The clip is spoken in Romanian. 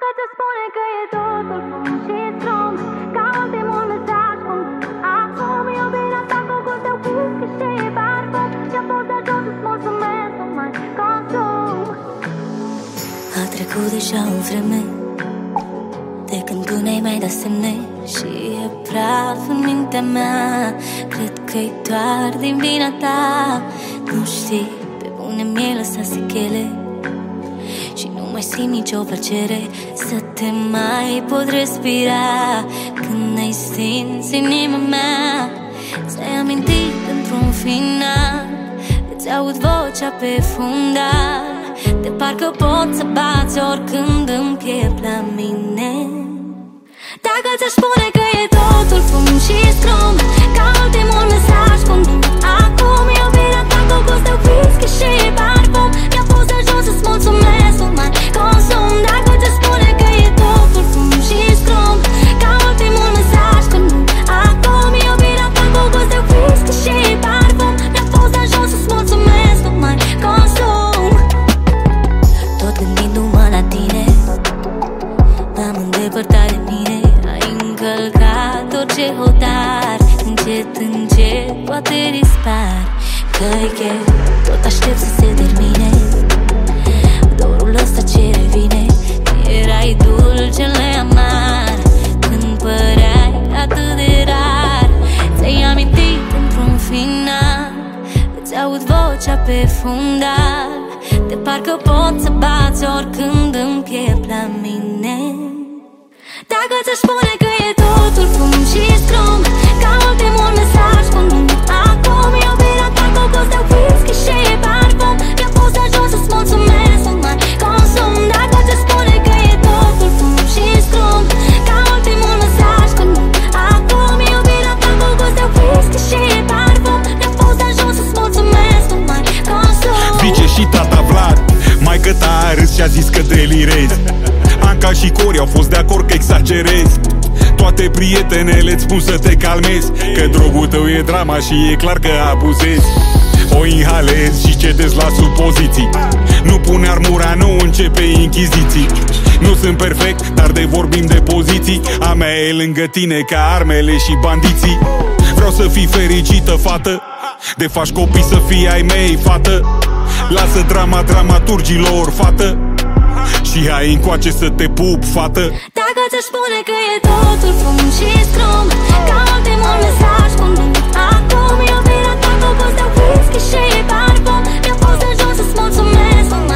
ți spune că e totul frumos și strum, ca ultimul mesaj cum acum iubirea ta cu gust de whisky și parfum. Mi-a fost de ajuns să-ți mulțumesc, nu mai consum. A trecut deja o vreme de când tu ne-ai mai dat semne și e praf în mintea mea. Cred că-i doar din vina ta. Nu știi, pe bune mi-ai lăsat sechele și nu mai simt nicio plăcere să te mai pot respira. Când ai stins inima mea, ți-ai amintit într-un final, îți aud vocea pe fundal, de parcă pot să bați oricând îmi piept la mine. Dacă ți-aș spune că e totul fum și scrum, ca ultimul mesaj cum acum iubirea ta cu gust de whisky și parfum. Mi-a fost de ajuns să-ți mulțumesc, nu mai consum. Dacă ți-aș spune că e totul fum și scrum, ca ultimul mesaj cum acum iubirea ta cu gust de whisky și parfum. Mi-a fost de ajuns să-ți mulțumesc, nu mai consum. Tot gândindu-mă la tine, m-am îndepărtat de mine. Ai încălcat orice hotar, încet, încet poate dispar. Că-i chef, tot aștept să se termine dorul ăsta ce revine. Erai dulcele amar când păreai atât de rar. Ți-ai amintit într-un final, îți aud vocea pe fundal, de parcă pot să bați oricând îmi piept la mine. Dacă ți-aș spune că e totul fum și scrum, ca ultimul mesaj cum acum iubirea ta cu gust de whisky și parfum. Mi-a fost de ajuns să-ți mulțumesc, nu mai consum. Dacă ți-aș spune că e totul fum și scrum, ca ultimul mesaj cum acum iubirea ta cu gust de whisky și parfum. Mi-a fost de ajuns să-ți mulțumesc, nu mai consum. Zice și tata Vlad, maică ta a râs și a zis că delirezi. Anca și Cori au fost de acord că exagerezi. Toate prietenele-ți spun să te calmezi, că drogul tău e drama și e clar că abuzezi. O inhalezi și cedezi la supoziții, nu pune armura, nu începe inchiziții. Nu sunt perfect, dar de vorbim de poziții. A mea e lângă tine ca armele și bandiții. Vreau să fii fericită, fată, de faci copii să fii ai mei, fată. Lasă drama dramaturgilor, fată, și hai încoace să te pup, fată. Dacă ți-aș spune că e totul fum și scrum, ca ultimul mesaj cum acum iubirea ta cu gust de whisky și parfum. Mi-a fost de ajuns să-ți mulțumesc,